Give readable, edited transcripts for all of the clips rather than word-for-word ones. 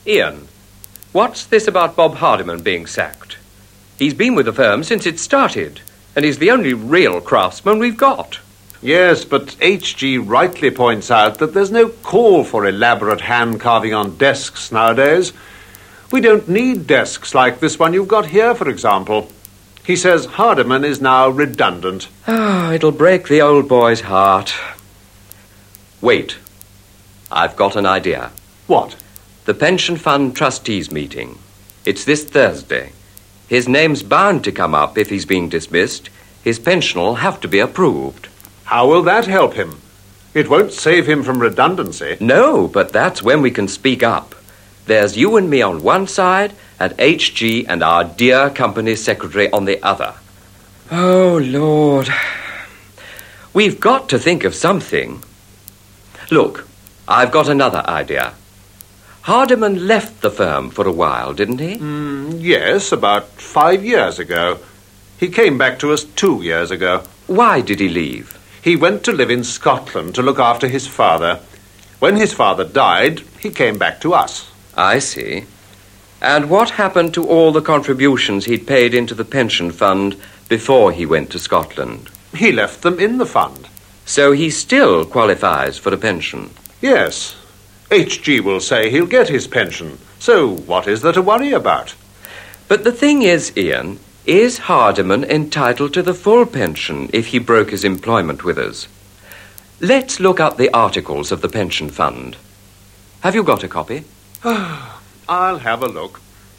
Ian, what's this about Bob Hardiman being sacked? He's been with the firm since it started, and he's the only real craftsman we've got. Yes, but H.G. rightly points out that there's no call for elaborate hand-carving on desks nowadays. We don't need desks like this one you've got here, for example. He says Hardiman is now redundant. It'll break the old boy's heart. Wait. I've got an idea. What? The pension fund trustees meeting. It's this Thursday. His name's bound to come up if he's being dismissed. His pension'll have to be approved. How will that help him? It won't save him from redundancy. No, but that's when we can speak up. There's you and me on one side, and H.G. and our dear company secretary on the other. Oh, Lord. We've got to think of something. Look, I've got another idea. Hardiman left the firm for a while, didn't he? Yes, about 5 years ago. He came back to us 2 years ago. Why did he leave? He went to live in Scotland to look after his father. When his father died, he came back to us. I see. And what happened to all the contributions he'd paid into the pension fund before he went to Scotland? He left them in the fund. So he still qualifies for a pension? Yes. H.G. will say he'll get his pension. So what is there to worry about? But the thing is, Ian, is Hardiman entitled to the full pension if he broke his employment with us? Let's look up the articles of the pension fund. Have you got a copy? I'll have a look.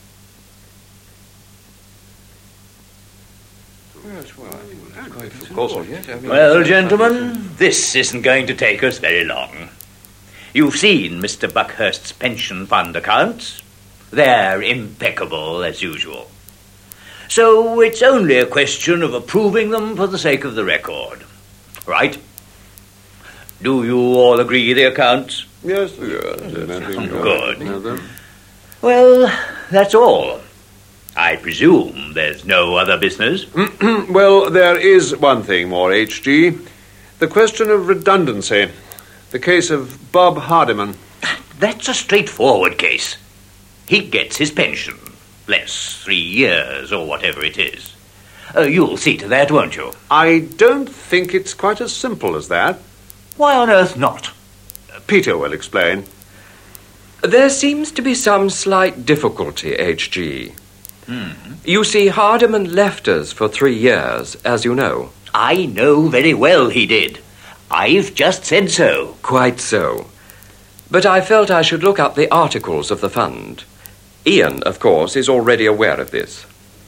Well, gentlemen, this isn't going to take us very long. You've seen Mr. Buckhurst's pension fund accounts. They're impeccable, as usual. So it's only a question of approving them for the sake of the record. Right? Do you all agree the accounts? Yes. Good. Well, that's all. I presume there's no other business? Well, there is one thing more, H.G. The question of redundancy. The case of Bob Hardiman. That's a straightforward case. He gets his pension. Less 3 years or whatever it is. You'll see to that, won't you? I don't think it's quite as simple as that. Why on earth not? Peter will explain. There seems to be some slight difficulty, H.G. You see, Hardiman left us for 3 years, as you know. I know very well he did. I've just said so. Quite so. But I felt I should look up the articles of the fund. Ian, of course, is already aware of this.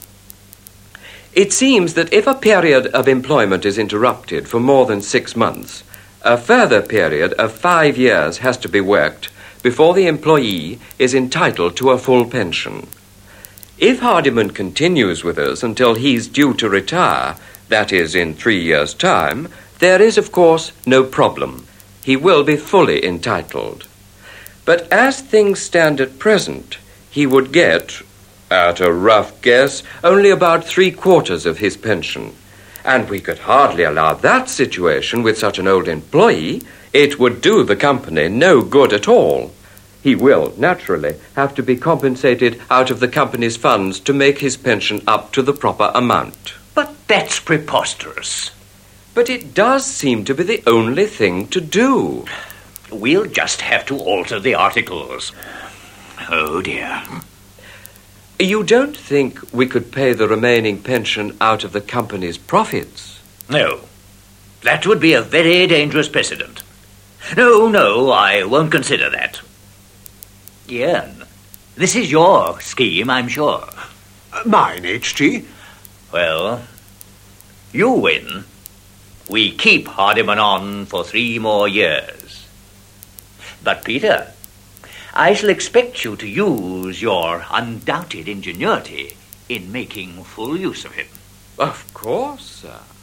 It seems that if a period of employment is interrupted for more than 6 months, a further period of 5 years has to be worked before the employee is entitled to a full pension. If Hardiman continues with us until he's due to retire, that is, in 3 years' time, there is, of course, no problem. He will be fully entitled. But as things stand at present, he would get, at a rough guess, only about 3/4 of his pension. And we could hardly allow that situation with such an old employee. It would do the company no good at all. He will, naturally, have to be compensated out of the company's funds to make his pension up to the proper amount. But that's preposterous. But it does seem to be the only thing to do. We'll just have to alter the articles. Oh, dear. You don't think we could pay the remaining pension out of the company's profits? No. That would be a very dangerous precedent. No, I won't consider that. Ian, this is your scheme, I'm sure. Mine, H.G. Well, you win. We keep Hardiman on for 3 more years. But, Peter, I shall expect you to use your undoubted ingenuity in making full use of him. Of course, sir.